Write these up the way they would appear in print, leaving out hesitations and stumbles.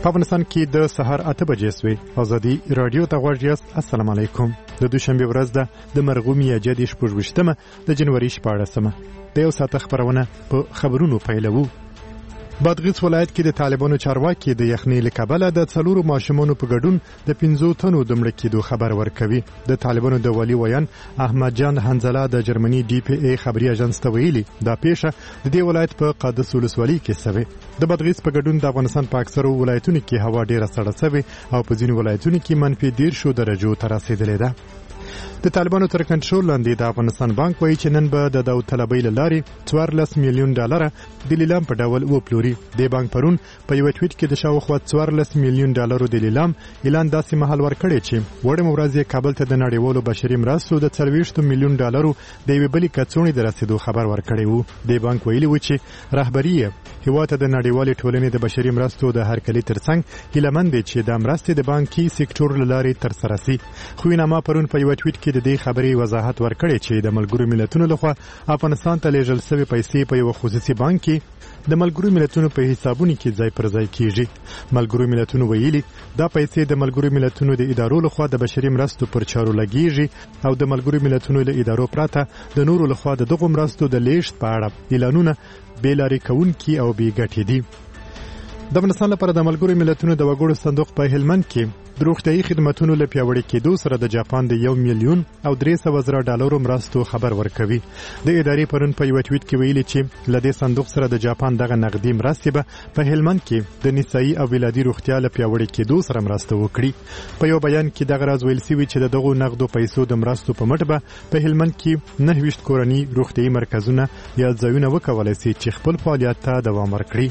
په افغانستان کې د سهار 8 بجې سوي ازادي رادیو ته غوږ یاست. السلام علیکم. د دوشنبه ورځ ده د مرغومي اجدي شپږشتمه د جنوري 14مه د یو ساعت خبرونه په خبرونو پیلوو. بادغیس ولایت کې د طالبانو چارواکي د یخنۍ له کبله د څلورو ماشومانو په ګډون د 15 تنو د مړه کېدو خبر ورکوي. د طالبانو د والي ویان احمد جان حنزله د جرمني ډي پی ای خبري اژانس ته ویلي دا پیښه د دې ولایت په قادس ولسوالۍ کې شوه. د بادغیس په ګډون د افغانستان په اکثرو ولایتونو کې هوا ډیره سړه شوه او په ځینو ولایتونو کې -10 درجو ته رسیدلې ده. د طالبانو تر کنټرول لاندې د افغانستان بانک وایي چې نن به د داوطلبۍ له لارې 14 میلیون ډالر د لیلام په ډول وپلوري. د بانک پرون په یو ټویټ کې د شاوخوا 14 میلیون ډالرو د لیلام اعلان داسې مهال ورکړی چې وړم ورځ کابل ته د نړیوالو بشري مرستو د 40 میلیون ډالرو د یوې بلې کڅوړې د رسیدو خبر ورکړی وو. د بانک ویلي و چې رهبري هیواد د نړیوالې ټولنې د بشري مرستو د هرکلي ترڅنګ هیلمن دي چې د مرستې د بانکي سکتور له لارې ترسره شي. خو نامه پرون په یو ټویټ کې د دې خبرې وضاحت ورکړی چې د ملګرو ملتونو لخوا افغانستان ته لیږل شوی پیسې په یو خصوصي بانک کې د ملګرو ملتونو په حسابونو کې ځای پر ځای کیږي. ملګرو ملتونو ویلي دا پیسې د ملګرو ملتونو د ادارو لخوا د بشري مرستو پر چارو لګیږي او د ملګرو ملتونو له ادارو پرته د نورو لخوا د دغو مرستو د لیږد په اړه اعلانونه بې لارې کوونکي او بې ګټې دي. د افغانستان لپاره د ملګرو ملتونو د وګړو صندوق په هلمند کې د روغتیايي خدماتو له پیاوړي کېدو سره د جاپان د 1 میلیون او 300 ډالرو مرستو خبر ورکوي. د ادارې پرون په یو ټویټ کې ویلي چې له دې صندوق سره د جاپان دغه نقدي مرستې به په هلمند کې د نسایي او ولادي روغتیا له پیاوړي کېدو سره مرسته وکړي. په یو بیان کې دغه راز ویل شوی چې دغه نقدو پیسو د مرستو په مټ به په هلمند کې 29 کورنۍ روغتیايي مرکزونه یا ځایونه وکولای شي چې خپل فعالیت ته دوام ورکړي.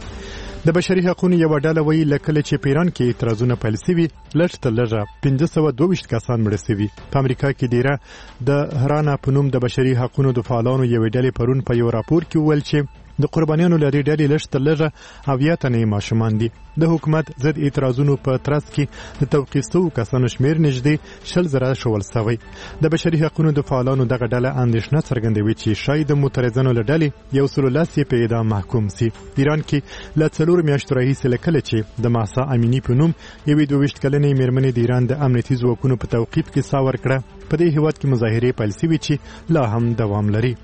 د بشري حقوقو یو ډله وایي لکه چې پیران کې اعتراضونه پیل شوي لږ تر لږه 522 کسان مړه شوي. په امریکا کې ډیره د هرانا په نوم د بشري حقوقو د فعالانو یو ډلې پرون په یو راپور کې ویل چې د قربانیانو لري ډلې لږ تر لږه 80 تنې ماشومان دي. د حکومت ضد اعتراضونو په ترڅ کې د توقیف شوو کسانو شمیر نږدې 20,000 شول شوی. د بشري حقوقو د فعالانو دغه ډله اندېښنه څرګندوي چې شاید د معترضانو له ډلې 110 په اعدام محکوم شي. ایران کې له 4 میاشتو راهیسې لکه چې د ماسا امینی په نوم یوې 22 کلنې میرمنې د ایران د امنیتي ځواکونو په توقیف کې سا ورکړه. په دې هیواد کې مظاهرې پیل شوي چې لا هم دوام لري.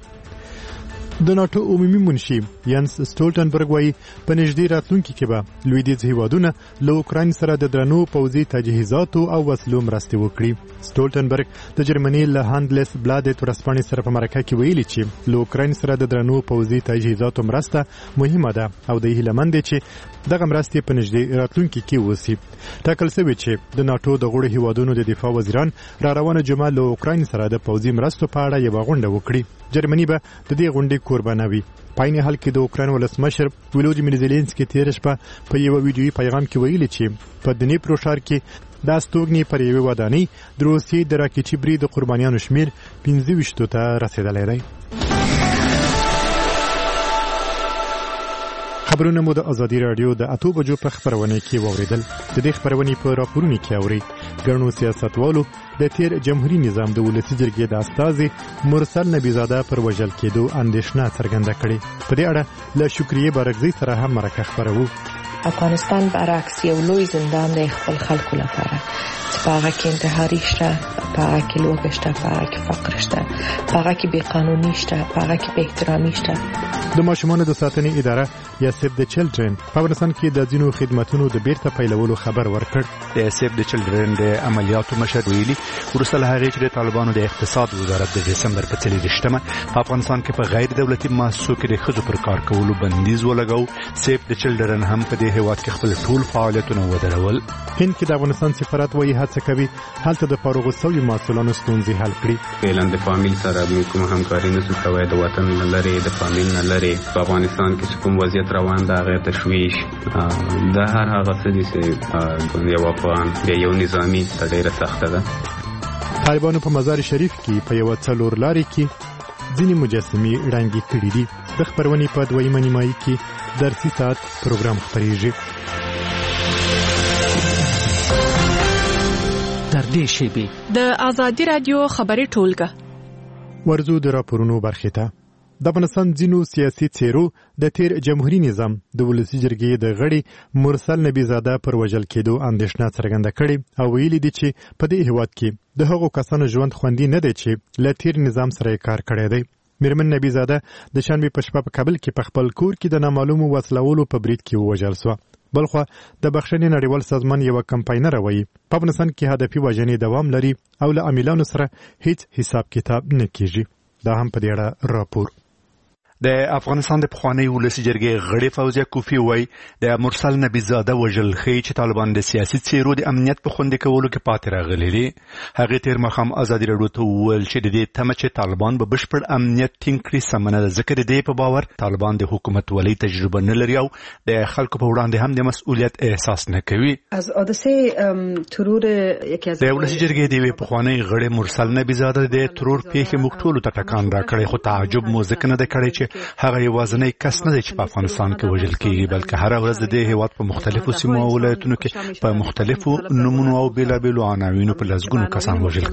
د ناتو عمومي منشي ینس سټولټنبرګ وایي په نږدې راتلونکي کې به لویدیځ هیوادونه له اوکراین سره د درنو پوځي تجهیزاتو او وسلو مرستې وکړي. سټولټنبرګ د جرمني له هاندلس بلادت ورځپاڼې سره په مرکه کې ویلي چې له اوکراین سره د درنو پوځي تجهیزاتو مرسته مهمه ده او د هیلمن دي چې دغه مرستې په نږدې راتلونکي کې وسی. ټاکل شوی چې د ناتو د غړو هیوادونو د دفاع وزیران را روانه جمعه له اوکراین سره د پوځي مرستو په اړه یو غونډه وکړي. جرمني به د دې غونډې قربانه وي. په عین حال کې د اوکراین ولسمشر ولودیمیر زيلنسکي تیر شپه په یو ویډیويي پیغام کې ویلي چې په دنیپرو ښار کې د استوګنې پر یوې ودانۍ د روسیې د راکټي برید قربانیانو شمیر 25 ته رسیدلی دی. خبرونه مو د ازادي رادیو د 8 بجو په خبرونه کې ووریدل. د دې خبرونه په راپورونو کې اوري ګڼو سیاستوالو د تیر جمهوریت نظام د ولسی جرګې د استازي مرسل نبیزاده پر وژل کېدو اندېښنه څرګنده کړې. په دې اړه له شکریه بارکزی سره هم مرکه خبرو. افغانستان برعکس یو لوی زندان دی خپل خلکو لپاره. په هغه کې انتحاري شته، په هغه کې لوږه شته، په هغه کې فقر شته، په هغه کې بې قانوني شته، په هغه کې بې احترامي شته. د ماشومانو د ساتنې اداره یا سیف د چلډرن په افغانستان کې د ځینو خدماتو د بیرته پیلولو خبر ورکړ. د سیف د چلډرن د عملیاتو مشر ویلي وروسته له هغې چې د طالبانو د اقتصاد وزارت د دسمبر په 23مه په افغانستان کې په غیر دولتي مؤسسو کې د ښځو پر کار کولو بندیز ولګاو، سیف د چلډرن هم په دې هیواد کې خپل ټول فعالیتونه ودرول. هند کې د افغانستان سفارت وایي هڅه کوي هلته د فارغ شویو محصلانو ستونزې حل کړي. اعلان د فامیل سره کوم همکاري نشو کوي، د وطن نه لري، د فامیل نه لري. په افغانستان کې کوم وضعیت روان ده هغه تشویش د هر هغه څه چې یو افغان یو نظامی ډیره سخته ده. طالبانو په مزار شریف کې په یو څلور لارې کې ځینې مجسمې ړنګې کړې دي. د خبرونې په دویمه نیمایي کې درسي ساعت پروګرام خپریږي. تر دې شیبې د ازادي رادیو خبري ټولګه ورزو د راپورونو برخه ته. د افغانستان ځینو سیاسي څیرو د تیر جمهوریت نظام د ولسی جرګې د غړي مرسل نبی زاده پر وژل کېدو اندېښنه څرګنده کړې او ویلي دي چې په دې هیواد کې د هغو کسانو ژوند خوندي نه دی چې له تیر نظام سره کار کړی دی. میرمن نبی زاده د شنبې په شپه په کابل کې په خپل کور کې د نامعلومو وسلوالو په برید کې ووژل شوه. بلخوا د بخښنې نړیوال سازمان یو کمپاینر وایي په افغانستان کې هدفي وژنې دوام لري او له عاملانو سره هیڅ حساب کتاب نه کیږي. دا هم په دې اړه راپور. د افغانستان د پخوانی ولسی جرګې غړي فوزیه کوفی وای د مرسل نبی زاده وژل خي چې طالبان د سیاسي څیرو د امنیت په خوندې کولو کې پاتې راغلي دي. هغه تیر مخام ازادي راډیو ته وویل چې د دې تمه چې طالبان به بشپړ امنیت ټینګ کړي سمنه د ذکر دی په باور طالبان د حکومت ولی تجربه نه لري او د خلکو په وړاندې هم د مسؤلیت احساس نه کوي. از حادثه ترور یکی از د ولسی جرګې د پخوانی غړي مرسل نبی زاده د ترور پیښې مختولو ته ټکان راکړي خو تعجب مو ځکه نه کړی چې هغه یوازینی کس نه دی چې په افغانستان کې وژل کیږي بلکې هر ورځ د دې هیواد په مختلفو سیمو او ولایتونو کې په مختلفو نمونو او بیلابیلو عناوینو په لسګونو کسان وژل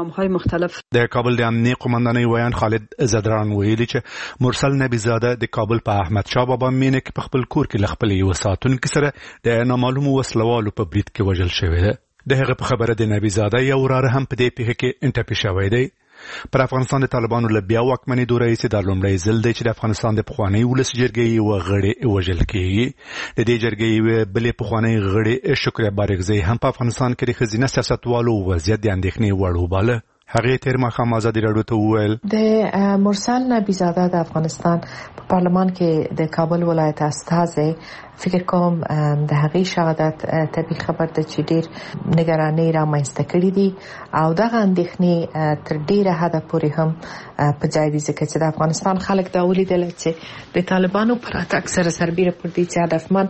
کیږي. د کابل د امنیه قومندانۍ ویان خالد زدران ویلي چې مرسل نبی زاده د کابل په احمد شاه بابا مینه کې په خپل کور کې خپل یو ساتونکو سره د نامعلومو وسلوالو په برید کې وژل شوی دی. د هغه په خبره د نبی زاده یو وراره هم په دې پیښه کې انټپی شوی دی. پر افغانستان د طالبانو له بیا واکمنۍ دوره یې د لومړی ځل دی چې د افغانستان د پخوانی ولسی جرګې یو غړي وژل کیږي. د دې جرګې بلې پخوانی غړي شکریه بارګزی هم په افغانستان کې د ښځینه سیاستوالو وضعیت د اندېښنې وړ وباله. هغه تیر مخام ازادي راډیو ته وویل د مرسل نبی زاده د افغانستان په پارلمان کې د کابل ولایت استازي فکر کوم د هغې شهادت طبي خبر د چې ډیر نگرانۍ رامنځته کړې دي او دغه اندېښنې تر ډیره حده پورې هم په ځای دي ځکه چې د افغانستان خلک دا ولیدل چې د طالبانو پر اتاک سره سربیره پر دې چې هدفمن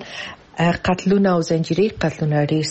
قتلونه او زنجیري قتلونه ډیر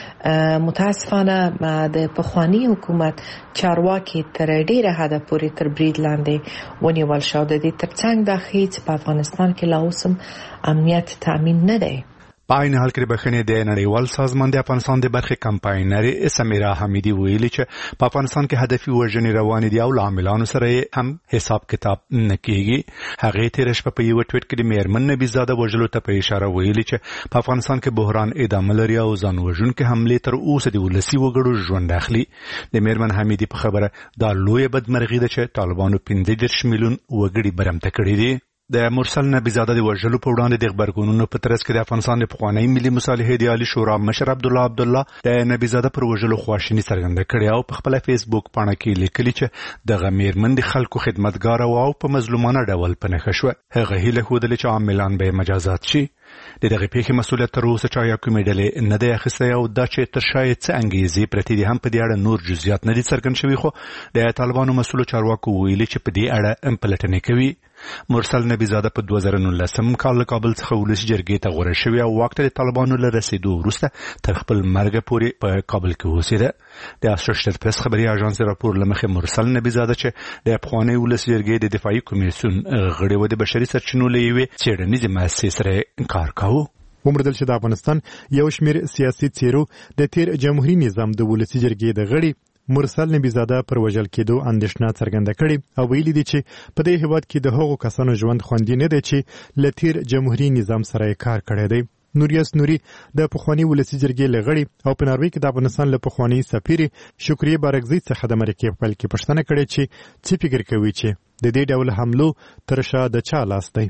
څه متاسفانه د پخوانی حکومت چارواکي تر ډیره حده پورې تر برید لاندې ونیول شو. د دې ترڅنګ د هیڅ په افغانستان کې لا اوس هم امنیت تامین نه دی. په عین حال کې بخښنې د نړیوال سازمان د افغانستان د برخې کمپاینر سمیرا حمیدی ویلي چې په افغانستان کې هدفي وژنې روانې دي او عاملانو سره هم حساب کتاب نه کیږي. هغه تیر شپه په یو ټویټ کې د میرمن نبی زاده وژلو ته په اشاره ویلي چې په افغانستان کې بحران ادامه لري او ځان وژونکي حمله تر اوسه د ولسی وګړو ژوند اخلي. د میرمن حمیدی په خبره دا لوی بدمرغي ده چې طالبانو 15 میلیون وګړي برمته کړي دي. د مرسل نبی زاده د وژلو په وړاندې د خبرګونونو په ترڅ کې د افغانستان د پخوانی ملي مصالحې د عالی شورا مشر عبدالله د نبی زاده پر وژلو خواشیني څرګنده کړې او په خپل فیسبوک پاڼه کې لیکلي چې د غمیرمن د خلکو خدمتګار او په مظلومانه ډول په نښه شو. هغه هیله خوده چې عاملان به مجازات شي. د دغه پیښې مسؤلیت تر اوسه چا یا کومې ډلې نه دی اخیستی او دا چې تر شاید څه انګیزې پرتې دي هم په دې اړه نور جزئیات نه دي څرګند شوي خو د طالبانو مسؤلو چارواکو ویلي چې په دې اړه هم پلټنې کوي. مرسل نبی زاده په 2019 کال کابل څخه ولسی جرګې ته غوره شوی او وخت د طالبانو له رسیدو وروسته تر خپل مرګ پورې په کابل کې اوسېده. د اسوسییټډ پریس خبري اژانس راپور لمخې مرسل نبی زاده چې د پخوانی ولسی جرګې د دفاعي کمیسیون غړي و د بشري سرچینو له یوې څېړنیزې مؤسسې سره کار کاوه. ومردل چې د افغانستان یو شمیر سیاسي څیرو د تیر جمهوریت نظام د ولسی جرګې د غړي مرسل نبی زاده پر وژل کېدو اندېښنه څرګنده کړې او ویلي دي چې په دې هیواد کې د هغو کسانو ژوند خوندي نه دی چې له تیر جمهوریت نظام سره کار کړی دی. نوریاس نوري د پخوانی ولسی جرګې لغړي او په ناروې کې د افغانستان له پخوانی سفیر شکریه بارګزی څخه د مرکې په پیل کې پوښتنه کړې چې څه فکر کوي چې د دې ډول حملو تر شا د چا لاس دی.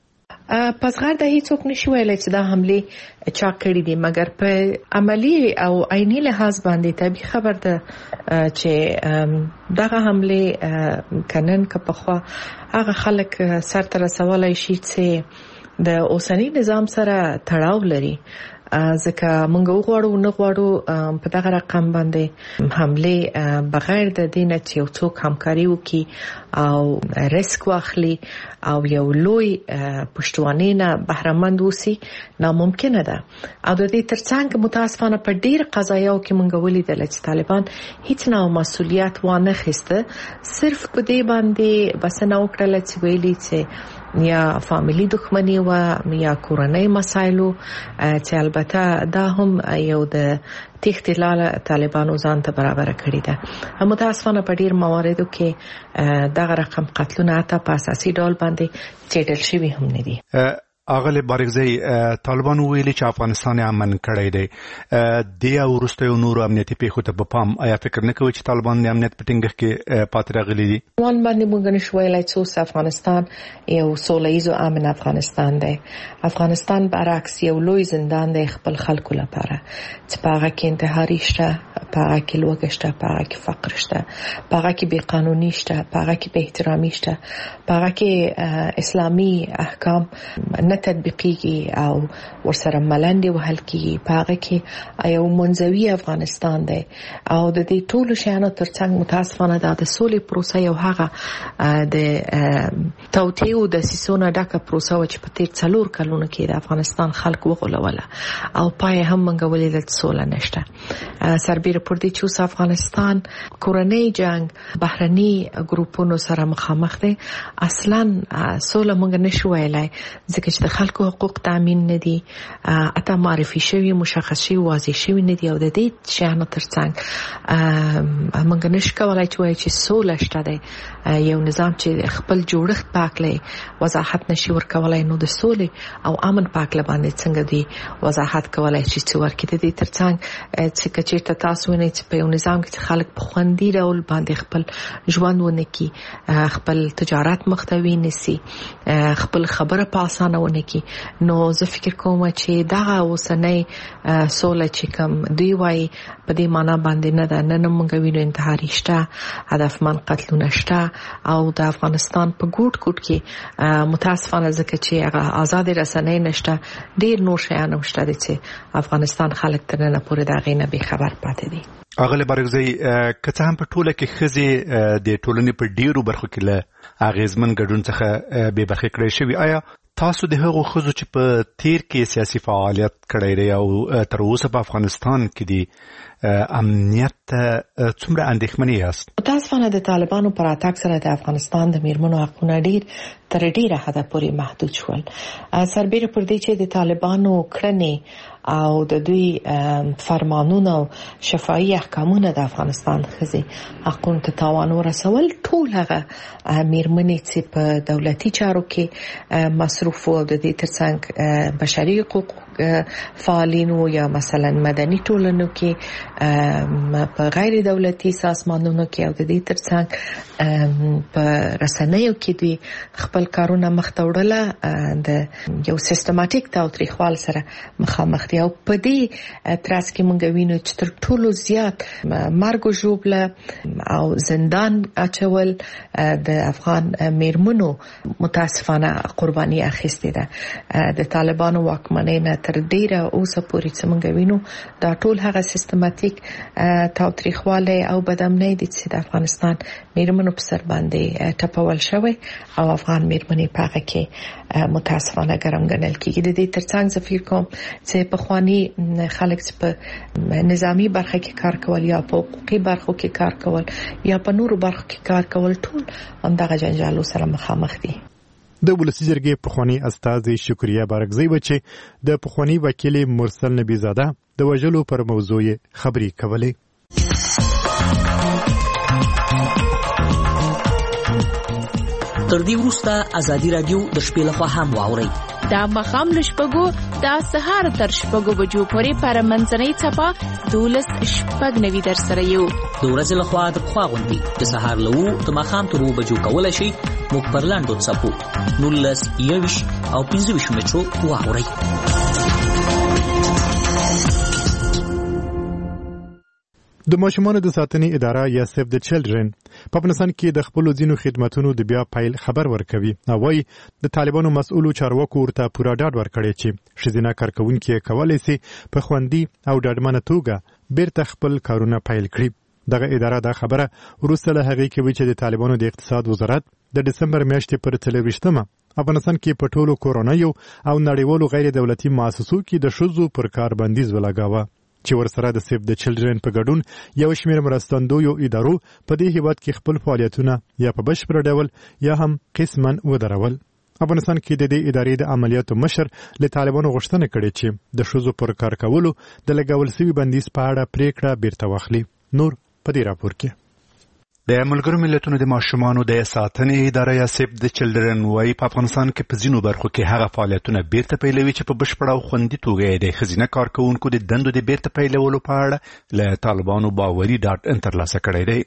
پس غیر د هیڅوک نشي ویلای چې دا حمله چا کړې دي مګر په عملی او عیني لحاظ باندې طبي خبر ده چې دغه حمله کنن که په خوا هغه خلک سر تر سوالای شي چې د اوسنی نظام سره تړاو لري ځکه موږ وغواړو نه غواړو په دغه رقم باندې حمله بغیر د دینه چې یو څوک همکاري وکړي او ریسک واخلي او یو لوی پښتوانې نه بهرمند اوسي ناممکنه ده. او د دې ترڅنګ متاسفانه په ډیر قضایاو کې موږ ولیدل چې طالبان هیڅ نه مسؤلیت وانه خسته صرف په دې باندې بسنه وکړه چې ویلي چې یا فامیلی دښمنی و یا کورنۍ مسایلو چې البته البته دا هم یو د تېښتې لاره طالبانو ځان ته برابره کړې ده. متاسفانه په ډیر مواردو کې دغه رقم قتلونه حتی په اساسي ډول باندې چیډل شوي هم نه دي. اغلی بارغزی طالبان ویلي چې افغانستان امن کړی دی. د وروسته یو نور امنیتي پیښو ته په پام آیا فکر نه کوي چې طالبان د امنیت په ټینګښت کې پاتې راغلي دي؟ وان باندې موږ نشو ویلای چې افغانستان یو سوله ایز او امن افغانستان دی. افغانستان برعکس یو لوی زندان دی خپل خلکو لپاره چې په هغه کې انتحاري شته، په هغه کې لوږه شته، په هغه کې فقر شته، په هغه کې بې قانوني شته، په هغه کې بې احترامي شته، په هغه کې اسلامي احکام نه تطبیقیږي او ورسره ملنډې وهل کېږي. په هغه کې یو منزوي افغانستان دی او د دې ټولو شیانو ترڅنګ متاسفانه د سولې پروسه یو هغه د توطئې او دسیسو نه ډکه پروسه وه چې په تېر 4 کلونو کې د افغانستان خلک وغولوله او پای هم موږ ولیدل چې سوله نشته. سربیره پر دې چې اوس افغانستان کورنۍ جنگ بهرني ګروپونو سره مخامخ دی، اصلا سوله موږ نشو ویلای ځکه چې د خلکو حقوق تامین نه دي، اته معرفي شوي، مشخص شوي، واضح شوي نه دي او د دې شیانو ترڅنګ موږ نشو کولای چې وایو چې سوله شته دی. یو نظام چې خپل جوړښت پاکلی وضاحت نشي ورکولای، نو د سولې او امن پاکله باندې څنګه دی وضاحت کولای شي چې ورکې د دې ترڅنګ چې کچېرته تاسو وینئ چې په یو نظام کې خلک په خوندي ډول باندې خپل ژوند ونه کړي، خپل تجارت مختوي نسی، خپل خبره په اسانه ونه کړي، نو زه فکر کوم چې دغه اوسنۍ سوله چې کوم دوی وایي په دې معنا باندې نه ده. نن موږ وینو انتحاري شته، هدفمند قتلونه شته او د افغانستان په ګوټ ګوټ کې متاسفانه ځکه چې هغه آزاد رسنۍ نشته، ډیر نور شیان هم شته چې افغانستان خلک تر ننه پورې د هغې نه بې خبر پاتې دي. اغلی بارغزی که څه هم په ټوله کې ښځې د ټولنې په ډیرو برخو کې له اغېزمن ګډون څخه بې برخې کړی شوي، آیا تاسو د هغو ښځو چې په تیر کې سیاسي فعالیت کړی دی او تر اوسه په افغانستان کې دي امنیت څومره اندېښمنې یاست؟ متاسفانه د طالبانو پر راتګ سره د افغانستان د میرمنو حقونه تر ډیره حده پورې محدود شول. سربیره پر دې چې د طالبانو کړنې او د دوی فرمانونه او شفاهي احکامونه د افغانستان ښځې حقونو ته تاوان ورسول، ټول هغه میرمنې چې په دولتي چارو کې مصروف او د دې ترڅنګ بشري حقوق فعالینو یا مثلا مدني ټولنو کې په غیر دولتي سازمانونو کې او د دې ترڅنګ په رسنیو کې دوی خپل کارونه مخته وړله د یو سیستماتیک تاوتریخوال سره مخامخ دي او په دې ترڅ کې موږ وینو چې تر ټولو زیات مرګ او ژوبله او زندان اچول د افغان میرمنو متاسفانه قرباني اخیستې ده. د طالبانو واکمنۍ نه تر ډیره اوسه پورې چې موږ وینو دا ټول هغه سیستماتیک تاوتریخوالی او بدامنۍ دي چې د افغانستان میرمنو په سر باندې ټپول شوی او افغان میرمنې په هغه کې متاسفانه ګرم ګڼل کېږي. د دې ترڅنګ زه فکر کوم چې پخواني خلک چې په نظامی برخه کې کار کول یا په حقوقي برخو کې کار کول یا په نورو برخو کې کار کول ټول همدغه جنجالو سره مخامخ دي. د ولسی جرګې پخوانی استازي شکریه بارغزی و چې د پخوانی وکیل مرسل نبی زاده د وژلو پر موضوع خبري کولې. تر دې وروسته ازادي رادیو د شپې لخوا هم واورئ. دا مخام لشپګو دا سهار تر شپګو بجو پورې پر منځنۍ چپا 12:09 در سره یو. د ورځې لخوا د پخوا غونډې د سهار لوو د مخام تر 2 بجو کولای شي موږ پر لاندو چپو 19 او 25 مترو واورئ. د ماشومانو د ساتنې اداره یا سیف د چلډرن په افغانستان کې د خپل ځینو خدماتو د بیا پایل خبر ورکوي. او وايي د طالبانو مسؤلو چارواکو ورته پورا ډاډ ورکړي چې ښځینه کارکونکي کولای شي په خوندي او ډاډمنه توګه بیرته خپل کارونه پایل کړي. دغه اداره دا خبره وروسته له هغې کوي چې د طالبانو د اقتصاد وزارت د دسمبر میاشتې پر 23 افغانستان کې په ټولو کورونیو او نړیوالو غیر دولتي مؤسسو کې د ښځو پر کار بندیز ولګاوه چې ورسره د سیف د چلډرن په ګډون یو شمېر مرستندویو ادارو په دې هیواد کې خپل فعالیتونه یا په بشپړ ډول یا هم قسماً ودرول. افغانستان کې د دې ادارې د عملیاتو مشر له طالبانو غوښتنه کړې چې د ښځو پر کار کولو د لګول شوي بندیز په اړه پریکړه بیرته واخلي. نور په دې راپور کې د ملګرو ملتونو د ماشومانو د ساتنې اداره یا سیف د چلډرن وايي په افغانستان کې په ځینو برخو کې هغه فعالیتونه بیرته پیلوي چې په بشپړ او خوندي توګه د ښځینه کارکوونکو د دندو د بیرته پیلولو په اړه له طالبانو باوري ډاډ ترلاسه کړی دی.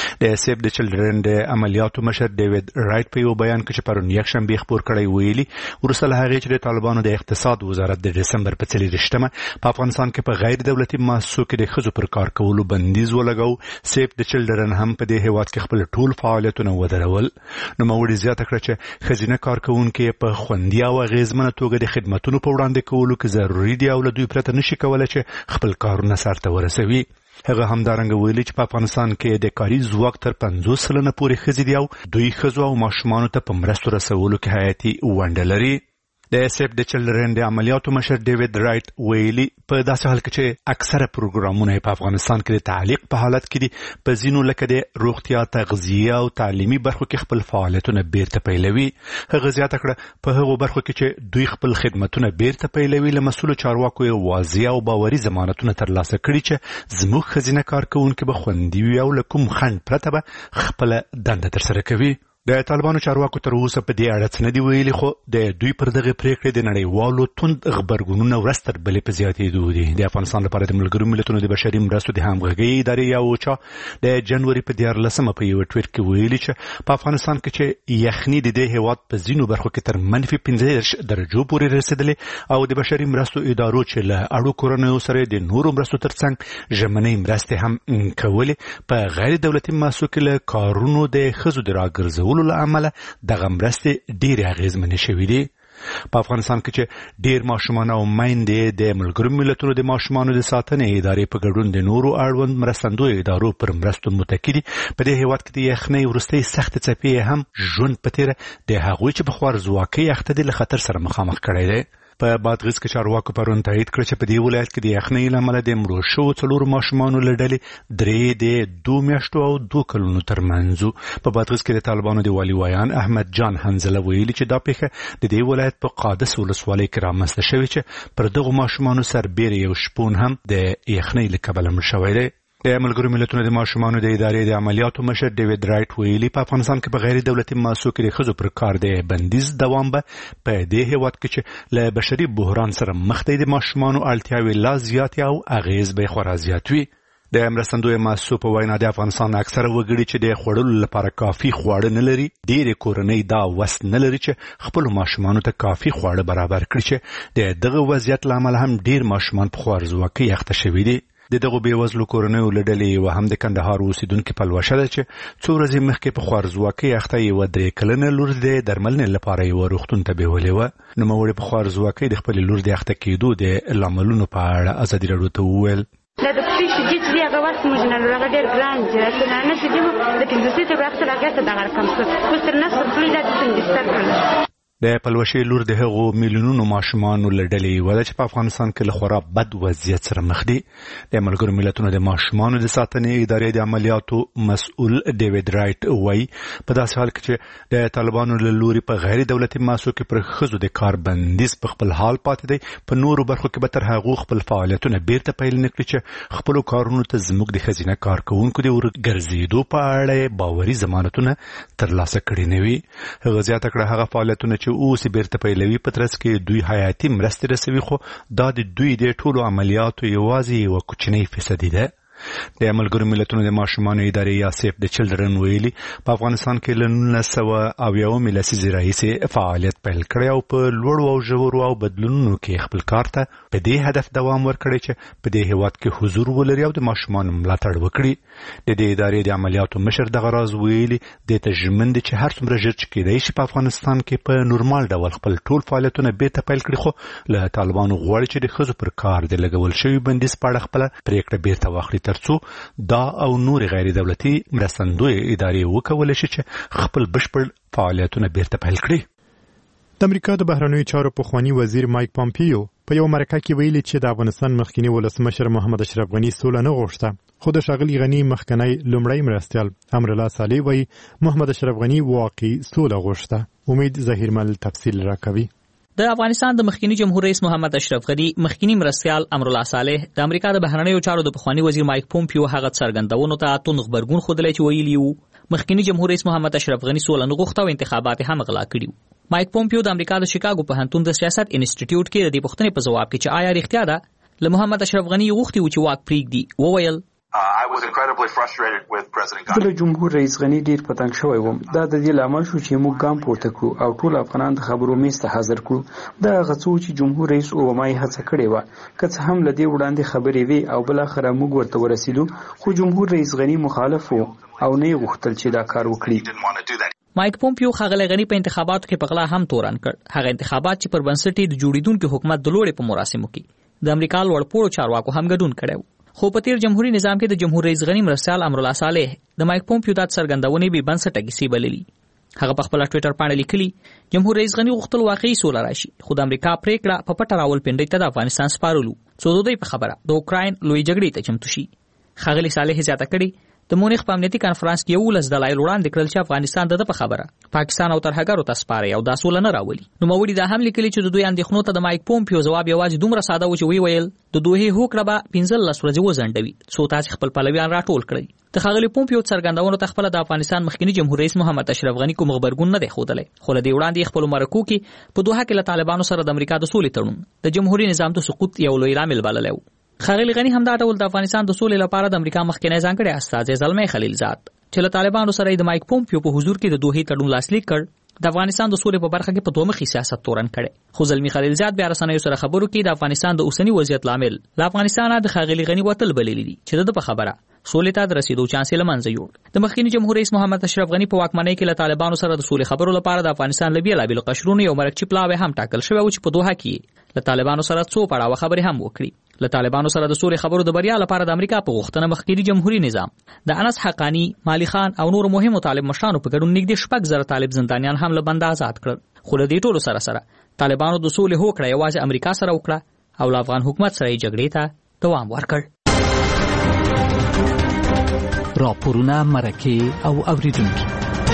د سیف د چلډرن د عملیاتو مشر ډیوډ رایټ په یو بیان کې چې پرون یکشنبه خبر کړی ویلي وروسته له هغې چې د طالبانو د اقتصاد وزارت د دسمبر په 30 په افغانستان کې په غیر دولتي مؤسسو کې د ښځو پر کار کولو بندیز ولګاو، سیف د چلډرن هم په هیواد کې خپل ټول فعالیتونه ودرول. نو موري زیاته کړه چې ښځینه کارکوونکي په خوندي او اغیزمنه توګه د خدماتو په وړاندې کولو کې ضروري دي او له دوی پرته نشي کولای چې خپل کارونه سرته ورسوي. هغه همدارنګه ویلي چې په افغانستان کې د کاري ځواک تر 50% پورې ښځې دي او دوی ښځو او ماشومانو ته په مرستو رسولو کې حیاتي ونډه لري. د سیف د چلډرن د عملیاتو مشر ډیوډ رایټ ویلي په داسې حال کې چې اکثره پروګرامونه په افغانستان کې د تعلیق په حالت کې دي، په ځینو لکه د روغتیا، تغذیه او تعلیمي برخو کې خپل فعالیتونه بیرته پیلوي. هغه زیاته کړه په هغو برخو کې چې دوی خپل خدماتونه بیرته پیلوي له مسؤلو چارواکو یې واضح او باوري ضمانتونه ترلاسه کړي چې زموږ ښځینه کارکوونکي به خوندي وي او له کوم خنډ پرته به خپله دنده ترسره کوي. د طالبانو چارواکو تر اوسه په دې اړه څه نه دي ویلي، خو د دوی پر دغه پریکړې د نړیوالو توند غبرګونونه ورځ تر بلې په زیاتېدو دي. د افغانستان لپاره د ملګرو ملتونو د بشري مرستو د همغږۍ ادارې یا اوچا د جنوري په 14 په یو ټویټ کې ویلي چې په افغانستان کې چې یخني د دې هیواد په ځینو برخو کې تر -15 درجو پورې رسیدلې او د بشري مرستو ادارو چې له اړو کورنیو سره د نورو مرستو ترڅنګ ژمنۍ مرستې هم کولې په غیر دولتي مؤسسو کې له کارونو د ښځو د راګرځولو له امله دغه مرستې ډېرې اغېزمنې شوې دي. په افغانستان کې چې ډېر ماشومان او میندې د ملګرو ملتونو د ماشومانو د ساتنې ادارې په ګډون د نورو اړوند مرستندویو ادارو پر مرستو متکي دي، په دې هیواد کې د یخنۍ وروستۍ سختې څپې هم ژوند په تېره د هغوی چې په خوارځواکۍ اخته دي له خطر سره مخامخ کړی دی. په بادغیس کې چارواکو پرون تایید کړ چې په دې ولایت کې د یخنۍ له امله د مړو شوو 4 ماشومانو له ډلې 3 د 2 میاشتو او 2 کلونو ترمنځ. په بادغیس کې د طالبانو د والي وایان احمد جان حنزله ویلي چې دا پیښه د دې ولایت په قادس ولسوالۍ کې رامنځته شوې چې پر دغو ماشومانو سربېره یو شپون هم د یخنۍ له کبله مړ شوی دی. د ملګرو ملتونو د ماشومانو د ادارې د عملیاتو مشر ډیوډ رایټ ویلي په افغانستان کې په غیر دولتي مؤسسو کې د ښځو پر کار د بندیز دوام به په دې هیواد کې چې له بشري بحران سره مخ دی د ماشومانو اړتیاوې لا زیاتې او اغیز به خورا زیات وي. د مرستندویو مؤسسو په وینا د افغانستان اکثره وګړي چې د خوړلو لپاره کافي خواړه نه لري، ډېرې کورنۍ دا وس نه لري چې خپلو ماشومانو ته کافي خواړه برابر کړي، چې د دغه وضعیت له امله هم ډېر ماشومان په خوارځواکۍ اخته شوي دي. د دغو بېوزلو کورنیو له ډلې یوه هم د کندهار اوسېدونکې پلوشه ده چې څو ورځې مخکې په خوارځواکۍ اخته یوه 3 کلنه لور د درملنې لپاره یوه روغتون ته بیولې وه. نوموړې په خوارځواکۍ د خپلې لور د اخته کېدو د لاملونو په اړه ازادي راډیو ته وویل دا د پښې شدید دی هغه وخت موږ نه هغه ډېر ګران دی نه شدید د 15 وخت راګه ته دغه کم څه اوس تر نسل ټول د څنګه کړل. د پلوشې لور د هغو میلیونونو ماشومانو له ډلې وه چې په افغانستان کې له خورا بد وضعیت سره مخ دي. د ملګرو ملتونو د ماشومانو د ساتنې ادارې د عملیاتو مسؤل ډیوډ رایټ وایي په داسې حال کې چې د طالبانو له لوري په غیر دولتي مؤسسو کې پر ښځو د کار بندیز په خپل حال پاتې دی، په نورو برخو کې به تر هغو خپل فعالیتونه بیرته پیل نه کړي چې خپلو کارونو ته زموږ د ښځینه کارکوونکو د ورګرځېدو په اړه باوري ضمانتونه ترلاسه کړي نه وي. هغه زیاته کړه هغه فعالیتونه اوس بیرته پیلوي په ترڅ کې دوی حیاتي مرستې رسوي، خو دا د دوی د ټولو عملیاتو یوازې یوه کوچنۍ فیصدي ده. د ملګرو ملتونو د ماشومانو ادارې یا سیف د چلډرن ویلي په افغانستان کې له 1990 لسیزې راهیسې فعالیت پیل کړی او په لوړو او ژورو او بدلونونو کې خپل کار ته په دې هدف دوام ورکړی چې په دې هیواد کې حضور ولري او د ماشومانو ملاتړ وکړي. د دې ادارې د عملیاتو مشر دغه راز ویلي د ته ژمن دي چې هر څومره ژر چې کېدای شي په افغانستان کې په نورمال ډول خپل ټول فعالیتونه بیرته پیل کړي، خو له طالبانو غواړي چې د ښځو پر کار د لګول شوي بندیز په اړه خپله پرېکړه بیرته واخلي ترڅو دا او نور غیر دولتي مرستندوی ادارې وکولای شي چې خپل بشپړ فعالیتونه بیرته پیل کړي. د امریکا د بهرنیو چارو پخوانی وزیر مایک پامپیو په یو مرکه کې ویلي چې د افغانستان مخکنی ولسمشر محمد اشرف غنی سوله نه غوښته، خو د ښاغلي غنی مخکنی لومړی مرستیال امرالله صالح وایي محمد اشرف غنی واقعي سوله غوښته. امید ظهیرمل تفصیل راکوي. د افغانستان د مخکنی جمهور رئیس محمد اشرف غنی مخکنی مرستیال امرالله صالح د امریکا د بهرنیو چارو د پخوانی وزیر مایک پومپیو هغه څرګندونو ته تون خبرګون خوده چې ویلی وو مخکنی جمهور رئیس محمد اشرف غنی سوله نغښته او انتخابات هم غلا کړیو. مایک پومپیو د امریکا د شیکاګو پوهنتون د سیاست انسټیټیوټ کې د دې پوښتنې په جواب کې چې آیا رښتیا ده له محمد اشرف غنی غوښتي و چې واک پریږدي وویل I was incredibly frustrated with President Ghani. د جمهور رئیس غنی ډیر پتنګ شوی وم. دا د دې لامل شو چې موږ ګام پورته کړو او ټول افغانان د خبرو میز ته حاضر کړو. دا غڅو چې جمهور رئیس اوباما یې هڅه کړې و که څه هم لدی وړاندې خبرې وی او بل اخر موږ ورته ورسېدو خو جمهور رئیس غنی مخالف و او نه غوښتل چې دا کار وکړي. مایک پومپیو ښاغلی غنی په انتخاباتو کې په غلا هم تورن کړ. هغه انتخابات چې پر بنسټ د جوړیدونکو حکومت د لوړې په مراسمو کې د امریکا لوړپوړو چارواکو هم ګډون کړو. خو په تیر جمهوریت نظام کې د جمهور رئیس غنی مرستیال امرالله صالح د مایک پومپیو د څرګندونې به بنسټه کیسې بللي. هغه په خپل ټوئیټر باندې لیکلي جمهور رئیس غنی غوښتل واقعي سوله راشي خو د امریکا پریکړه په پټه راولپنډۍ ته د افغانستان سپارلو څو د دې په خبره د اوکراین لوی جګړې ته چمتو شي. ښاغلي صالح زیاته کړي د مونیخ په امنیتي کانفرنس کې یو لس دلایل وړاندې کړل چې افغانستان د په خبره پاکستان او ترهګرو ته سپاري او دا سوله نه راولي. نو موري دا هم لیکلي چې د دوی اندېښنو ته د مایک پومپیو جواب یوازې دومره ساده و چې ویل د دوی هوکړه به 15 ورځې وزندوي څو تاسو خپل پلویان راټول کړئ. د ښاغلي پومپیو څرګندونو ته خپل د افغانستان مخکنی جمهور رئیس محمد اشرف غنی کوم خبرګون نه دی ښودلی خو له دې وړاندې خپل مرکو کې په دوحه کې له طالبانو سره د امریکا د سولې تړون د جمهوریت نظام د سقوط یو لوی عامل بللی و. ښاغلي غنی هم دا ډول د افغانستان د سولې لپاره د امریکا مخکنی ځانګړی استازی زلمی خلیلزاد چې له طالبانو سره د مایک پومپیو په حضور کې د دوحې تړون لاسلیک کړ د افغانستان د سولې په برخه کې په دومخي سیاست تورن کړي. خو زلمی خلیلزاد بیا رسنیو سره خبرو کې د افغانستان د اوسنی وضعیت لامل له افغانستان د ښاغلي غنی وتل بللی دي چې د په خبره سولې ته د رسیدو چانس یې لمنځه یوړ. د مخکنی جمهور رئیس محمد اشرف غنی په واکمنۍ کې له طالبانو سره د سولې خبرو لپاره د افغانستان له بیلابیلو قشرونو یو مرکچی پلاوی هم ټاکل شوی و چې په دوحه کې له طالبانو سره څو پړاوه خبرې هم وکړي. له طالبانو سره د سولې خبرو د بریا لپاره د امریکا په غوښتنه مخکنی جمهوریت نظام د انس حقانی، مالی خان او نور مهمو طالب مشرانو په ګډون نږدې 6,000 طالب زندانیان هم له بند آزاد کړل. خو له دې ټولو سره طالبانو د سولې هوکړه یوازې امریکا سره وکړه او له افغان حکومت سره یې جګړې ته دوام ورکړ. راپورونه مرکه او اوریدونکي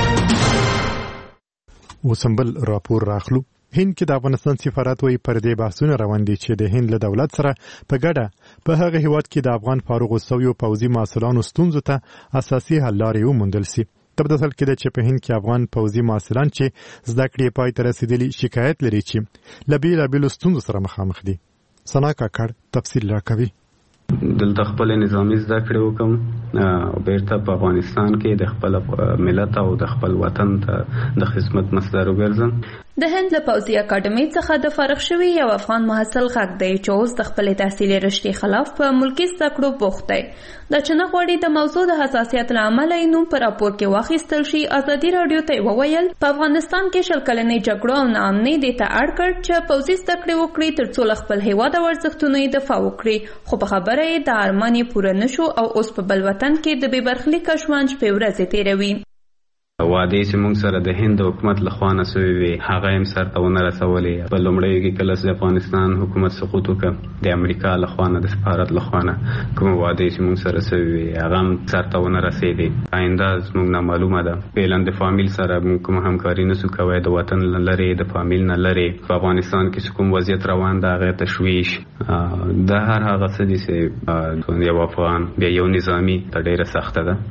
وسمبل راپور راخلو. هند کې د افغانستان سفارت وایي پر دې بحثونه روان دي چې د هند له دولت سره په ګډه په هغه هیواد کې د افغان فارغ الصویو پوځي مسؤلانو ستونزو ته اساسي حل لارې وموندل شي. تبدل کې د چې په هند کې افغان پوځي مسؤلان چې زده کړې پای ته رسیدلي شکایت لري چې له بیلابیلو ستونزو سره مخامخ دي. سنا کاکړ تفصیل راکوي. دلته خپل نظامی زده کړې وکم او بیرته په افغانستان کې د خپل ملت او د خپل وطن ته د خدمت مصدر وګرځم. د هند له پوځي اکاډمۍ څخه د فارغ شوي یو افغان محصل غږ دی چې اوس د خپلې تحصیلي رشتې خلاف په ملکي زده کړو بوخت دی. دا چې نه غواړي د موضوع د حساسیت له امله یې نوم په راپور کې واخیستل شي. ازادي راډیو ته وویل په افغانستان کې 20 کلنې جګړو او ناامنۍ دې ته اړ کړ چې پوځي زده کړې وکړي تر څو له خپل هیواد او ارزښتونو یې دفاع وکړي. خو په خبره یې د ارمان یې پوره نشو او اوس په بل وطن کې د بې برخلیکه ژوند شپې ورځې تېروي. وعده چې موږ سره د هند حکومت لخوا نسوي وي هغه هم سرته ونه رسولې. په لومړیو کې کله چې افغانستان حکومت سقوط وکړ د امریکا لخوا نه د سفارت لخوا نه کوم وعده چې موږ سره سوي وي هغه هم سرته ونه رسېدې. آینده زموږ نه معلومه ده فعلا د فامیل سره موږ کوم همکاري نسو کوی د وطن لري د فامیل نه لري. په افغانستان کې کوم وضعیت روان ده هغه تشویش د هر هغه څه دي چې یو افغان بیا یو نظامی ته ډیره سخته ده.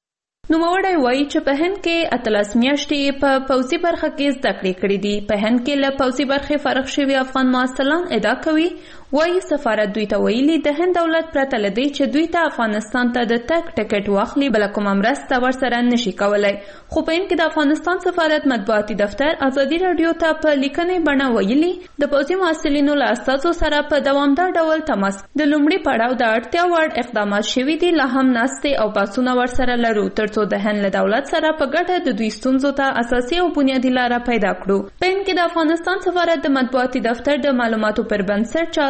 نوموړی وایي چې په هند کې 18 میاشتې په پوځي برخه کې زده کړې کړې دي. په هند کې له پوځي برخې فارغ شوي افغان محصلان ادعا کوي وایي سفارت دوی ته ویلي د هند دولت پرته له دې چې دوی ته افغانستان ته د تګ ټکټ واخلي بله کومه مرسته ورسره نشي کولی. خو په هند کې د افغانستان سفارت مطبوعاتي دفتر ازادي راډیو ته په لیکنې بڼه ویلي د پوځي محصلینو له استازو سره په دوامدار ډول تماس د لومړي پړاو د اړتیا وړ اقدامات شوي دي. لا هم ناستې او بحثونه ورسره لرو ترڅو د هند له دولت سره په ګډه د دوی ستونزو ته اساسي او بنیادي لاره پیدا کړو. په هند کې د افغانستان سفارت د مطبوعاتي دفتر د معلوماتو پر بنسټ چې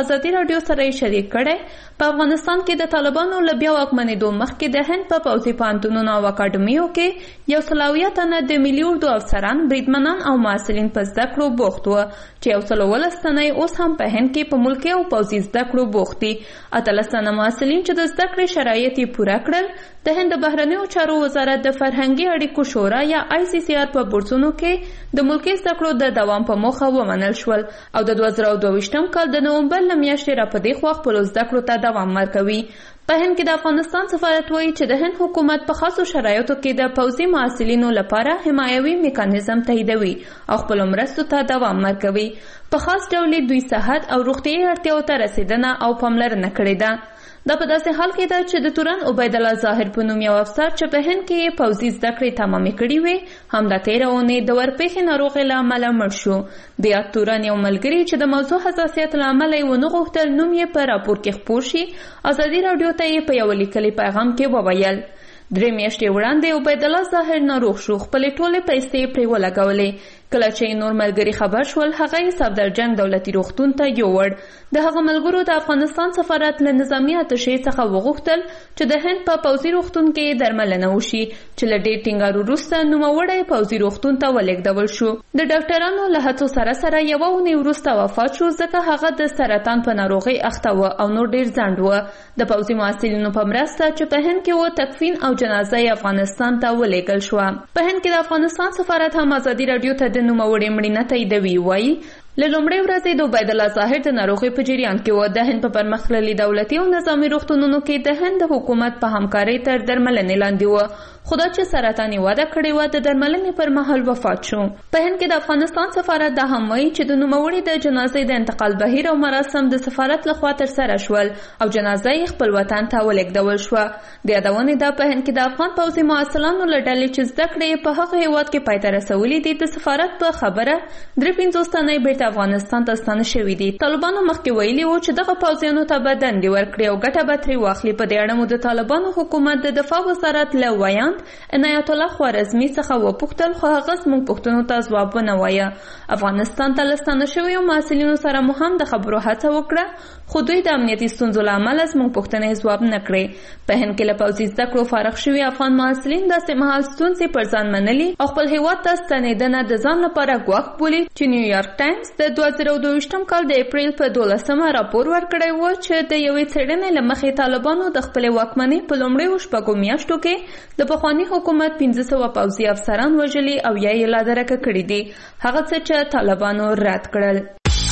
ازادي رادیو سره شریک کړي. په افغانستان کې د طالبانو له بیا واکمنېدو مخکې د هند په پوځي پوهنتونونو او اکاډمیو کې 120 تنه د ملي اردو افسران، بریدمنان او محصلین په زده کړو بوخت وو چې 119 تنه اوس هم په هند کې په ملکي او پوځي زده کړو بوخت دي. 18 تنه محصلین چې د زده کړې شرایط یې پوره کړل د هند د بهرنیو چارو وزارت د فرهنګي اړیکو شورا یا ICCR په بورسونو کې د ملکي زده کړو د دوام په موخه ومنل شول او د 2022 کال د نومبر له میاشتې راپدې خوا خپلو زده کړو ته دوام ورکوي. په هند کې د افغانستان سفارت وایي چې د هند حکومت په خاصو شرایطو کې د پوځي محصلینو لپاره حمایوي میکانیزم تاییدوي او خپلو مرستو ته دوام ورکوي. په خاص ډول دوی صحت او روغتیايي اړتیاو ته رسیدنه او پاملرنه کړې ده. دا په داسې حال کې ده چې د تورن عبید الله ظاهر په نوم یو افسر چې په هند کې پوځي زده کړې تمامې کړې وې هم د تېره اونۍ د ورپېښې ناروغۍ له امله مړ شو. د یاد تورن یو ملګري چې د موضوع حساسیت له امله یې ونه غوښتل نوم یې په راپور کې خپور شي، ازادي راډیو ته یې په یو لیکلي پیغام کې وویل. 3 میاشتې وړاندې عبید الله ظاهر ناروغ شو، خپلې ټولې پیسې پرې ولګولې. کله چې نور ملګري خبر شول هغه یې صفدرجنګ دولتي روغتون ته یووړ. د هغه ملګرو د افغانستان سفارت له نظامي اتشې څخه وغوښتل چې د هند په پوځي روغتون کې درملنه وشي چې له ډېر ټینګار وروسته نوموړی پوځي روغتون ته ولېږدول شو. د ډاکټرانو له هڅو سره سره یوه اونۍ وروسته وفات شو ځکه هغه د سرطان په ناروغۍ اخته و او نور ډېر ځنډ و. د پوځي محصلینو په مرسته چې په هند کې و تکفین او جنازه یې افغانستان ته ولېږل شوه. په هند کې د افغانستان سفارت هم ازادي راډیو ته د نوموړې مړینه تاییدوي. وایي له لومړۍ ورځې د عبید الله ظاهر د ناروغۍ په جریان کې و. د هند په پرمختللي دولتي او نظامي روغتونونو کې د هند د حکومت په همکارۍ تر درملنې لاندې و. خو دا چې سرطان یې وده کړې وه د درملنې پر مهال وفات شو. په هند کې د افغانستان سفارت دا هم وایي چې د نوموړي د جنازې د انتقال بهیر او مراسم د سفارت لخوا ترسره شول او جنازه یې خپل وطن ته ولېږدول شوه. د یادونې ده په هند کې د افغان پوځي محصلانو له ډلې چې زده کړې په هغه هېواد کې پای ته رسولي دي د سفارت په خبره 53 تنه بیرته افغانستان ته ستانه شوي دي. طالبانو مخکې ویلي وو چې دغه پوځیانو ته به دندې ورکړي او ګټه به ترې واخلي. په دې اړه مو د طالبانو حکومت د دفاع وزارت له ویاند عنایت الله خوارزمي څخه وپوښتل خو هغه زموږ پوښتنو ته ځواب ونه وایه. افغانستان ته له ستانه شویو محصلینو سره مو هم د خبرو هڅه وکړه خو دوی د امنیتي ستونزو له امله زموږ پوښتنې ځواب نه کړې. په هند کې له پوځي زده کړو فارغ شوي افغان محصلین داسې مهال ستونزې پر ځان منلي او خپل هېواد ته ستنېدنه د ځان لپاره ګواښ بولي چې نیویارک ټایمز د 2022 کال د اپریل په 12 راپور ورکړی و چې د یوې څېړنې له مخې طالبانو د خپلې واکمنۍ په لومړیو 6 میاشتو کې د پخواني حکومت 1500 پوځي افسران وژلي او یا یې لا درکه کړي دي، هغه څه چې طالبانو رد کړل.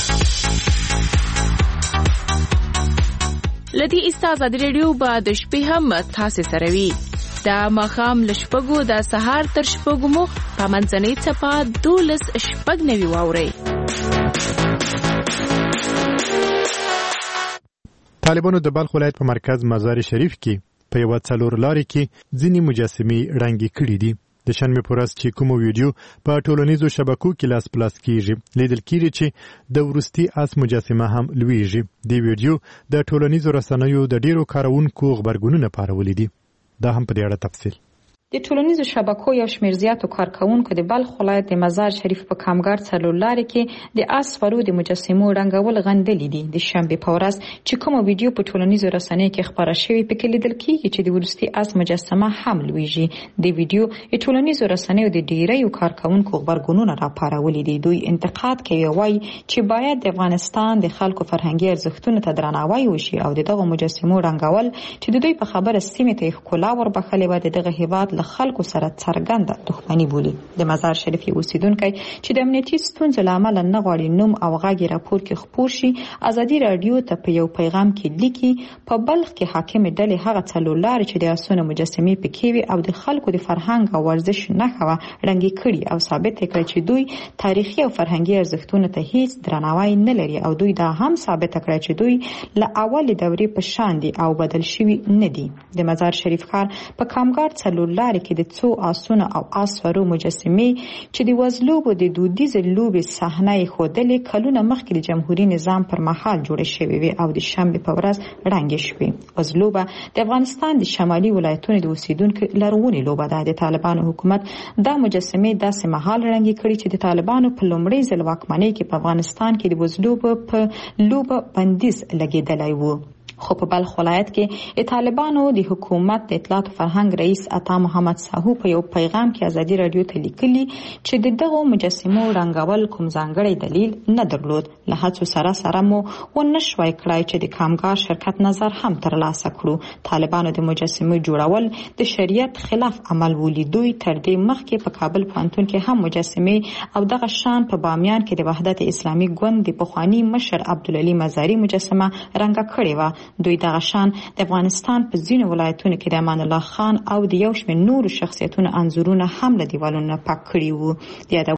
لدی ازادي راډیو به د شپې هم تاسو سره وي. د ماښام له 6 د سهار تر 6 مو په منځنۍ څپه 12:09 واورئ. طالبانو د بلخ ولایت په مرکز مزار شریف کې په یو څلور لارې کې ځینې مجسمې ړنګې کړې دي. د شنبې په ورځ چې کومو ویډیو په ټولنیزو شبکو کې لاس پلاس کیږي لیدل کیږي چې د ورستي اس مجسمه هم لویږي. د ویډیو د ټولنیزو رسنیو د ډیرو کارونکو خبرګونونه پارولې دي. دا هم په دې اړه تفصیل. د ټولنیزو شبکو یو شمېر زیاتو کارکونکو د بلخ ولایت د مزار شریف په کامګار څلور لارې کې د آس سپرو د مجسمو رنګول غندلې دي. د شنبې په ورځ چې کومه ویډیو په ټولنیزو رسنیو کې خپاره شوې پکې لیدل کیږي چې د ورستي آس مجسمه هم لویږي. د ویډیو د ټولنیزو رسنیو د ډیریو کارکونکو خبرګونونه راپارولې دي. دوی انتقاد کوي وایي چې باید د افغانستان د خلکو فرهنګي ارزښتونو ته درناوی وشي او دغه مجسمو رنګول چې د دوی په خبره سیمه ته ښکلا وربخلې و دغه هیواد له خلکو سره څرګنده دښمنی بولي. د مزار شریف یو اوسیدونکی چې د امنیتي ستونزو له امله نه غواړي نوم او غږ راپور کې خپور شي ازادي راډیو ته په یو پیغام کې لیکي په بلخ کې حاکم ډلې هغه څلور لارې چې د اسونه مجسمې پکې وي او د خلکو د فرهنګ او ورزش نښه رنګي کړي او ثابت کړي چې دوی تاریخي او فرهنګي ارزښتونو ته هیڅ درناوی نه لري او دوی دا هم ثابت کړي چې دوی له اول دورې په شان دي او بدل شوي نه دي. د مزار شریف ښار په کامګار څلور لارې کې د څو آسونو او آسوارو مجسمې چې د وزلوبو د دودیز لوبې صحنه یې ښودلې کلونه مخکې د جمهوریت نظام پر مهال جوړې شوې وي او د شنبې په ورځ ړنګې شوې. وزلوبه د افغانستان د شمالي ولایتونو د اوسیدونکو لرغونې لوبه ده. د طالبانو حکومت دا مجسمې داسې مهال ړنګې کړي چې د طالبانو په لومړي ځل واکمنۍ کې په افغانستان کې د وزلوبو په لوبه بندیز لګېدلی و. خو په بلخ ولایت کې طالبانو د حکومت د اطلاعات فرهنګ رئیس عطا محمد ساهو په یو پیغام کې ازادي رادیو ته لیکلي چې د دغو مجسمو رنګول کوم ځانګړی دلیل نه درلود. له هڅو سره مو ونشوای کړای چې د کامګار شرکت نظر هم ترلاسه کړو. طالبانو د مجسمو جوړول د شریعت خلاف عمل ولیدوی. تر دې مخکې په کابل پوهنتون کې هم مجسمې او دغه شان په بامیان کې د وحدت اسلامي ګوند د پخوانی مشر عبدالعلي مزاري مجسمه رنګه کړې و. دوی دغه شان د افغانستان په ځینو ولایتونو کې د امان الله خان او د یو شمېر نورو شخصیتونو انځورونه هم له دیوالونو پاک کړي وو.